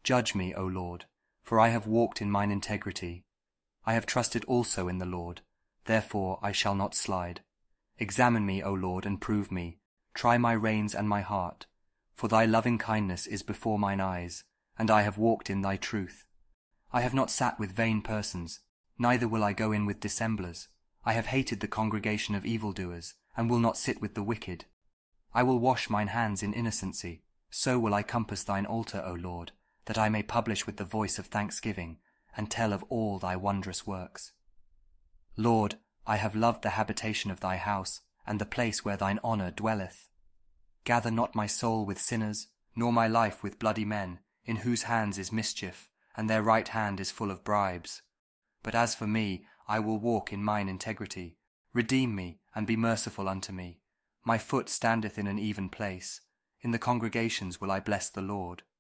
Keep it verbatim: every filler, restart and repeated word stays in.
Judge me, O Lord, for I have walked in mine integrity. I have trusted also in the Lord, therefore I shall not slide. Examine me, O Lord, and prove me. Try my reins and my heart. For thy loving kindness is before mine eyes, and I have walked in thy truth. I have not sat with vain persons, neither will I go in with dissemblers. I have hated the congregation of evildoers, and will not sit with the wicked. I will wash mine hands in innocency, so will I compass thine altar, O Lord, that I may publish with the voice of thanksgiving, and tell of all thy wondrous works. Lord, I have loved the habitation of thy house, and the place where thine honour dwelleth. Gather not my soul with sinners, nor my life with bloody men, in whose hands is mischief, and their right hand is full of bribes. But as for me, I will walk in mine integrity. Redeem me, and be merciful unto me. My foot standeth in an even place. In the congregations will I bless the Lord.